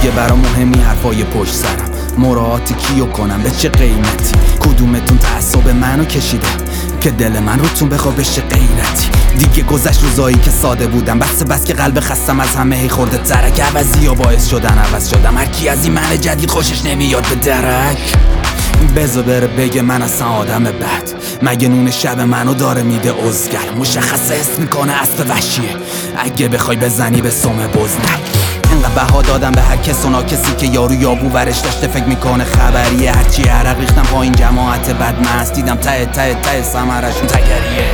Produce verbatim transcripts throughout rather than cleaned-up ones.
دیگه برام مهمی حرفای پشت سرم، مراعات کیو کنم به چه قیمتی، کدومتون تعصب منو کشیده که دل من روتون بخواه بشه غیرتی. دیگه گذشت روزایی که ساده بودم، بس بس که قلب خستم از همه هی خورده ترک، عوضی ها باعث شدن عوض شدم، هر کی از این من جدید خوشش نمیاد به درک. بذار بره بگه من اصلا آدم بد، مگه نون شب منو داره میده ازگر، مشخصه حس میکنه اسب وحشیه اگه بخوای بزنی به سم بزنک. انقدر بها دادم به هر کس و ناکسی که یارو یابو ورش داشته فکر میکنه خبریه، هرچی عرق ریختم پایین جماعت بدمست، دیدم ته ته ته ثمرشون تگریه.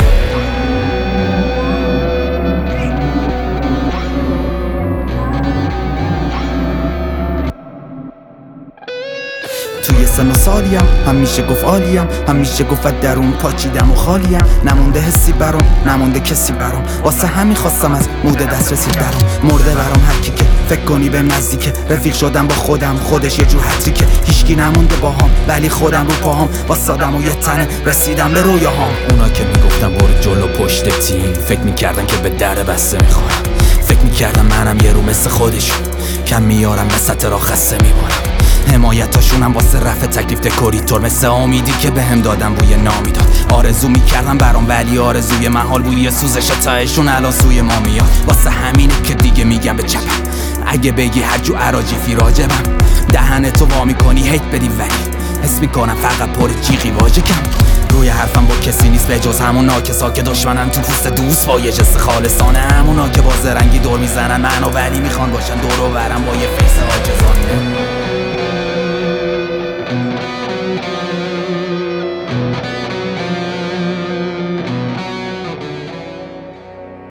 توی سن و سالیم همیشه گفت عالیم، همیشه گفت درون پاچیدم و خالیم، نمونده حسی برام نمونده کسی برام، واسه همین خواستم از موده دسترسی برام، مرده برام هر کی که فکر کنی بهم نزدیکه، رفیق شدم با خودم خودش یه جور حتریکه، هیچکی نمونده باهام ولی خودم رو پاهام واسادم و یه تنه رسیدم به رویاهام. اونا که میگفتم برو جلو پشت تیم، فکر میکردن که به در بسته میخورم، فکر میکردم منم یه رو مثل خودشون کم میارم وسط را خسته میبارم، حمایتاشونم واسه رفع تکلیف دکوریتور، مثل امیدی که بهم دادم بوی نامی داد، آرزو میکردم برام ولی آرزوی محال بوی سوزش تایشون الان سوی ما میاد، واسه همینه که دیگه میگم به چپم، اگه بگی هر جو عراجیفی راجبم دهن تو وا میکنی هیت بدی ولی حس میکنم فقط پر جیغی واژه کم، روی حرفم با کسی نیست به جز همون ناکسا که دشمنن تو پوست دوست با یه جس خالصانه، همونا که باز رنگی دور میزنن منو ولی میخوان باشن دور و برم با یه فیس عاجزانه.